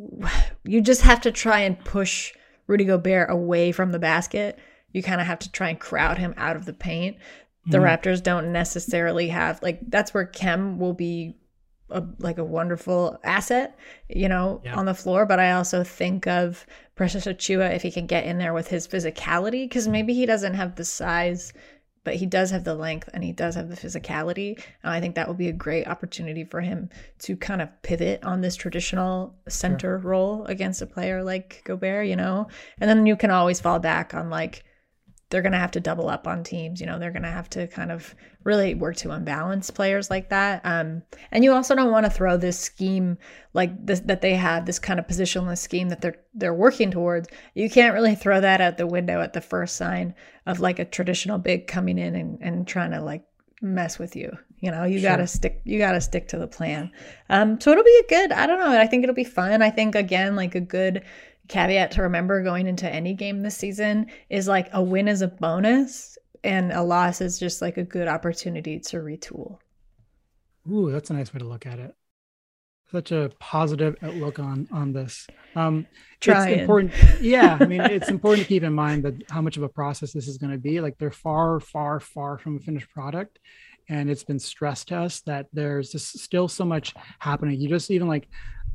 you just have to try and push Rudy Gobert away from the basket. You kind of have to try and crowd him out of the paint. The mm-hmm. Raptors don't necessarily have, like, that's where Kem will be a, like a wonderful asset, you know, yeah. on the floor. But I also think of Precious Achiuwa if he can get in there with his physicality, because maybe he doesn't have the size, but he does have the length and he does have the physicality. And I think that will be a great opportunity for him to kind of pivot on this traditional center sure. role against a player like Gobert, you know? And then you can always fall back on like, they're going to have to double up on teams, you know, they're going to have to kind of really work to unbalance players like that. Um, and you also don't want to throw this scheme like this, that they have, this kind of positionless scheme that they're, they're working towards. You can't really throw that out the window at the first sign of like a traditional big coming in and, and trying to like mess with you. You know, you sure. gotta stick, you gotta stick to the plan. Um, so it'll be a good, I don't know. I think it'll be fun. I think again, like a good caveat to remember going into any game this season is like a win is a bonus and a loss is just like a good opportunity to retool. Ooh, that's a nice way to look at it. Such a positive outlook on on this. Um, Trying. It's important. Yeah, I mean, it's important to keep in mind that how much of a process this is going to be. Like they're far, far, far from a finished product. And it's been stressed to us that there's just still so much happening. You just even like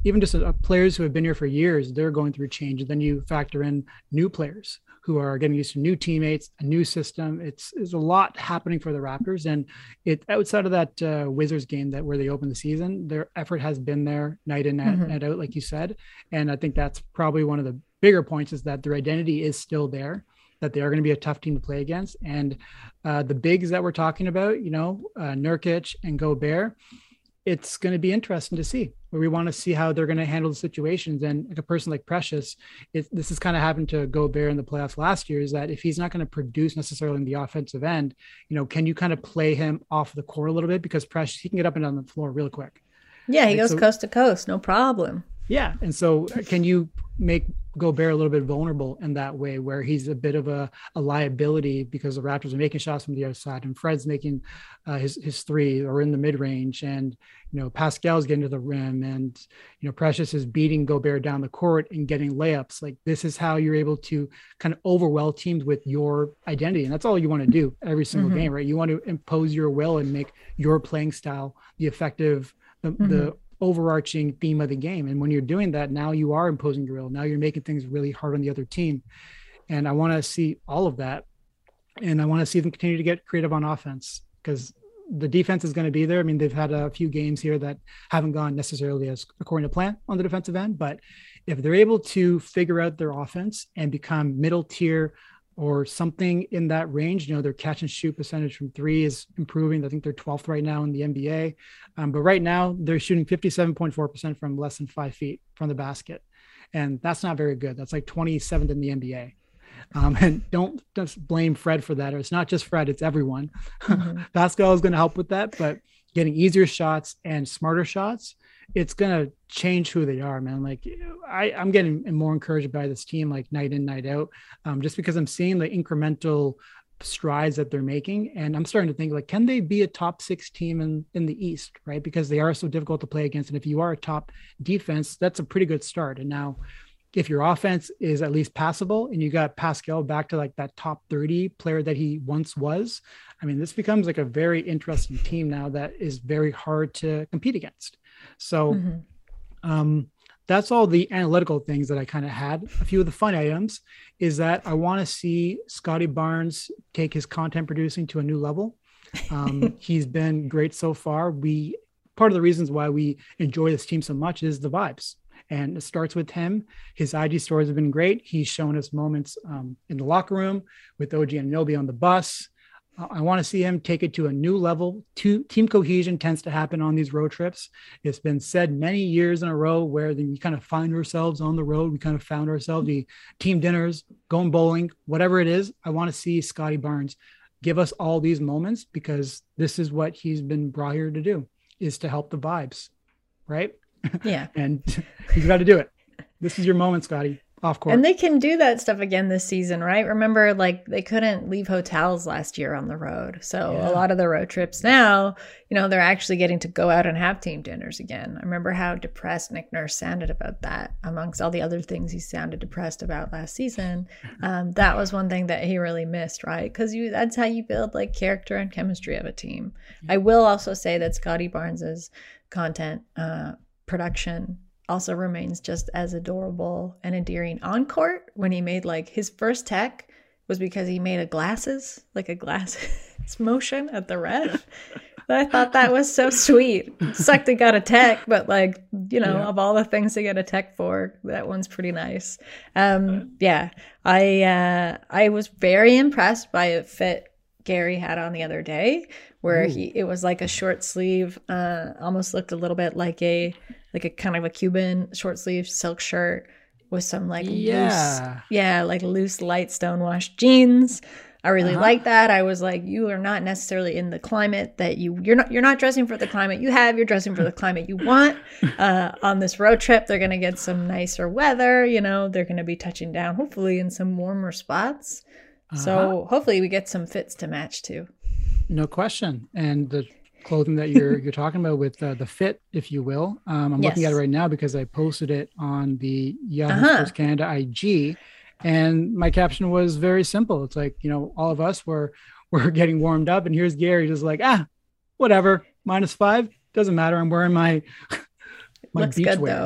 even just uh, players who have been here for years, they're going through change. And then you factor in new players who are getting used to new teammates, a new system. It's, it's a lot happening for the Raptors. And it outside of that uh, Wizards game that where they opened the season, their effort has been there night in, night, mm-hmm. night out, like you said. And I think that's probably one of the bigger points is that their identity is still there, that they are going to be a tough team to play against. And uh, the bigs that we're talking about, you know, uh, Nurkic and Gobert, it's going to be interesting to see where we want to see how they're going to handle the situations. And like a person like Precious, it, this has kind of happened to Gobert in the playoffs last year, is that if he's not going to produce necessarily in the offensive end, you know, can you kind of play him off the court a little bit? Because Precious, he can get up and down the floor real quick. Yeah, he right? goes so, coast to coast, no problem. Yeah. And so can you make Gobert a little bit vulnerable in that way where he's a bit of a, a liability because the Raptors are making shots from the outside and Fred's making uh, his, his three or in the mid range, and, you know, Pascal's getting to the rim, and, you know, Precious is beating Gobert down the court and getting layups. Like, this is how you're able to kind of overwhelm teams with your identity. And that's all you want to do every single mm-hmm. game, right? You want to impose your will and make your playing style the effective, the, mm-hmm. the overarching theme of the game. And when you're doing that, now you are imposing your will. Now you're making things really hard on the other team. And I want to see all of that. And I want to see them continue to get creative on offense, because the defense is going to be there. I mean, they've had a few games here that haven't gone necessarily as according to plan on the defensive end, but if they're able to figure out their offense and become middle tier or something in that range, you know, their catch and shoot percentage from three is improving. I think they're twelfth right now in the N B A. Um, but right now they're shooting fifty-seven point four percent from less than five feet from the basket. And that's not very good. That's like twenty-seventh in the N B A. Um, and don't just blame Fred for that. Or it's not just Fred, it's everyone. Mm-hmm. Pascal is going to help with that, but getting easier shots and smarter shots, it's going to change who they are, man. Like I, I'm getting more encouraged by this team, like night in, night out, um, just because I'm seeing the incremental strides that they're making. And I'm starting to think, like, can they be a top six team in, in the East, right? Because they are so difficult to play against. And if you are a top defense, that's a pretty good start. And now if your offense is at least passable and you got Pascal back to like that top thirty player that he once was, I mean, this becomes like a very interesting team now that is very hard to compete against. So mm-hmm. um, that's all the analytical things that I kind of had. A few of the fun items is that I want to see Scottie Barnes take his content producing to a new level. Um, he's been great so far. We, part of the reasons why we enjoy this team so much is the vibes. And it starts with him. His I G stories have been great. He's shown us moments um, in the locker room with O G Anunoby on the bus. Uh, I want to see him take it to a new level. Two, team cohesion tends to happen on these road trips. It's been said many years in a row where we kind of find ourselves on the road. We kind of found ourselves, the team dinners, going bowling, whatever it is. I want to see Scottie Barnes give us all these moments, because this is what he's been brought here to do, is to help the vibes, right? Yeah. And you've got to do it. This is your moment, Scottie, off court. And they can do that stuff again this season, right? Remember, like, they couldn't leave hotels last year on the road. So yeah. a lot of the road trips now, you know, they're actually getting to go out and have team dinners again. I remember how depressed Nick Nurse sounded about that, amongst all the other things he sounded depressed about last season. Um, that was one thing that he really missed, right? Because you that's how you build like character and chemistry of a team. I will also say that Scottie Barnes's content uh production also remains just as adorable and endearing on court. When he made like his first tech was because he made a glasses, like a glasses motion at the ref. I thought that was so sweet. Sucked they got a tech, but like, you know, yeah. of all the things to get a tech for, that one's pretty nice. Um, yeah, I uh, I was very impressed by a fit Gary had on the other day, where Ooh. he it was like a short sleeve, uh, almost looked a little bit like a like a kind of a Cuban short sleeve silk shirt with some like yeah. loose, yeah, like loose light stonewashed jeans. I really uh-huh. like that. I was like, you are not necessarily in the climate that you you're not you're not dressing for the climate you have. You're dressing for the climate you want. Uh, on this road trip, they're gonna get some nicer weather. You know, they're gonna be touching down hopefully in some warmer spots. Uh-huh. So hopefully we get some fits to match too. No question. And the clothing that you're you're talking about with uh, the fit, if you will, um, I'm yes. looking at it right now because I posted it on the Yahoo uh-huh. Sports Canada I G, and my caption was very simple. It's like, you know, all of us were we're getting warmed up, and here's Gary just like, ah, whatever, minus five, doesn't matter. I'm wearing my my Looks beach good wear. though.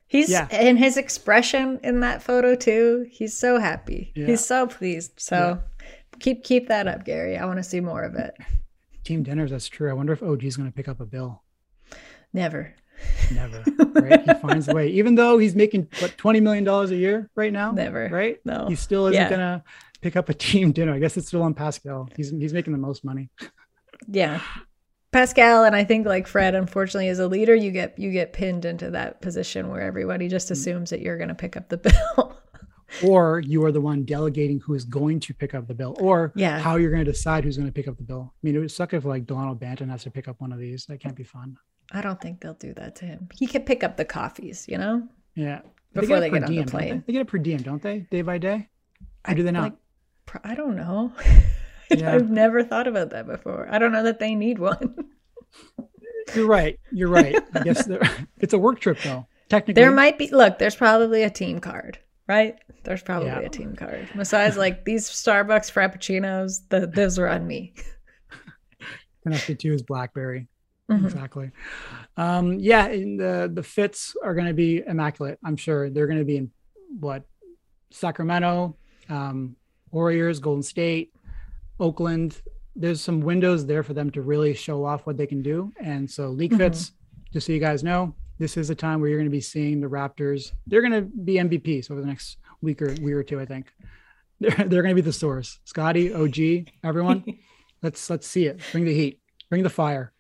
He's Yeah. and his expression in that photo too. He's so happy. Yeah. He's so pleased. So keep keep that up, Gary. I want to see more of it. Team dinners, that's true. I wonder if O G is going to pick up a bill. Never. Never. Right? He finds a way. Even though he's making what twenty million dollars a year right now. Never. Right? No. He still isn't Yeah. going to pick up a team dinner. I guess it's still on Pascal. He's he's making the most money. Yeah. Pascal and I think like Fred, unfortunately, as a leader, you get you get pinned into that position where everybody just assumes that you're going to pick up the bill. Or you are the one delegating who is going to pick up the bill, or Yeah. how you're going to decide who's going to pick up the bill. I mean, it would suck if like Donald Banton has to pick up one of these. That can't be fun. I don't think they'll do that to him. He can pick up the coffees, you know, Yeah. before it they per get on diem, the don't plane. They? They get it per diem, don't they? Day by day? Or I do they not? like, pr- I don't know. Yeah. I've never thought about that before. I don't know that they need one. You're right. You're right. I guess there- it's a work trip though. Technically, There might be, look, there's probably a team card, right? There's probably Yeah. a team card. Besides, like these Starbucks Frappuccinos, the, those are on me. connected to his BlackBerry. Mhm. Exactly. Um, yeah, and the the fits are going to be immaculate. I'm sure they're going to be in what Sacramento, um, Warriors, Golden State, Oakland. There's some windows there for them to really show off what they can do. And so League Mhm. Fits, just so you guys know, this is a time where you're going to be seeing the Raptors. They're going to be M V Ps over the next week or week or two, I think. They're, they're going to be the source. Scotty, O G, everyone, let's let's see it. Bring the heat. Bring the fire.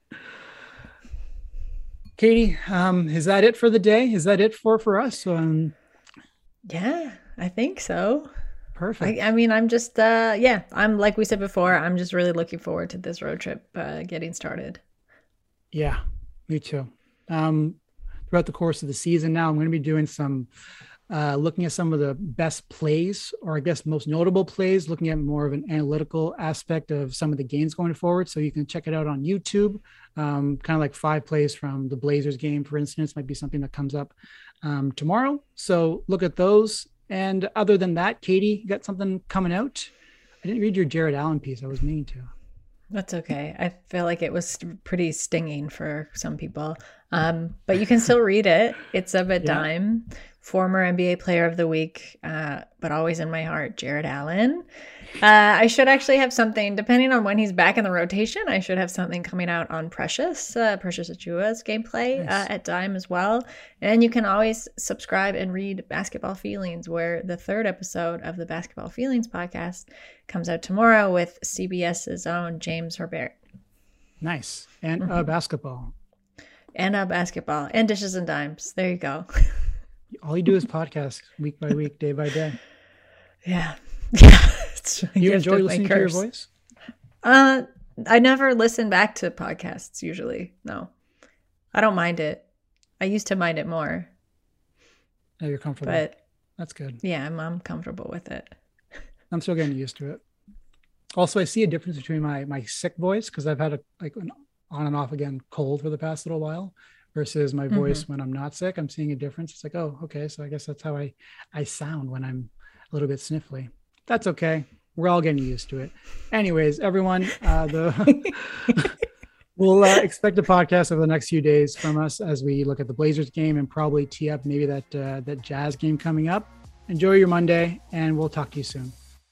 Katie, um, is that it for the day? Is that it for for us? Um, Yeah, I think so. perfect. I, I mean, I'm just, uh, yeah, I'm like we said before, I'm just really looking forward to this road trip uh, getting started. Yeah, me too. Um, throughout the course of the season now, I'm going to be doing some, uh, looking at some of the best plays, or I guess most notable plays, looking at more of an analytical aspect of some of the games going forward. So you can check it out on YouTube. Um, kind of like five plays from the Blazers game, for instance, might be something that comes up um, tomorrow. So look at those. And other than that, Katie, you got something coming out? I didn't read your Jared Allen piece. I was meaning to. That's okay. I feel like it was pretty stinging for some people. Um, but you can still read it. It's of a dime. Former N B A player of the week, uh, but always in my heart, Jared Allen. Uh, I should actually have something, depending on when he's back in the rotation, I should have something coming out on Precious, uh, Precious Achua's gameplay Nice. uh, at Dime as well. And you can always subscribe and read Basketball Feelings, where the third episode of the Basketball Feelings podcast comes out tomorrow with CBS's own James Herbert. Nice. And uh, Mm-hmm. basketball. And uh, basketball and dishes and dimes. There you go. All you do is podcast week by week, day by day. Yeah. Yeah. It's a You gift enjoy of my listening to your curse. voice? Uh, I never listen back to podcasts usually. No, I don't mind it. I used to mind it more, No, you're comfortable. but That's good. yeah, I'm, I'm comfortable with it. I'm still getting used to it. Also, I see a difference between my my sick voice, because I've had a like an on and off again cold for the past little while, versus my voice Mm-hmm. when I'm not sick. I'm seeing a difference. It's like, oh, okay. So I guess that's how I I sound when I'm a little bit sniffly. That's okay. We're all getting used to it. Anyways, everyone, uh, the we'll uh, expect a podcast over the next few days from us as we look at the Blazers game and probably tee up maybe that uh, that Jazz game coming up. Enjoy your Monday, and we'll talk to you soon.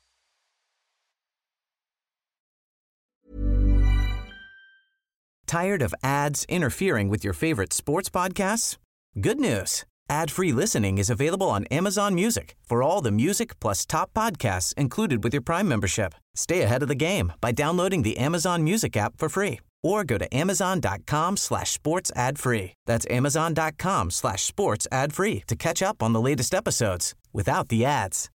Tired of ads interfering with your favorite sports podcasts? Good news. Ad-free listening is available on Amazon Music for all the music plus top podcasts included with your Prime membership. Stay ahead of the game by downloading the Amazon Music app for free or go to amazon.com slash sports ad free. That's amazon.com slash sports ad free to catch up on the latest episodes without the ads.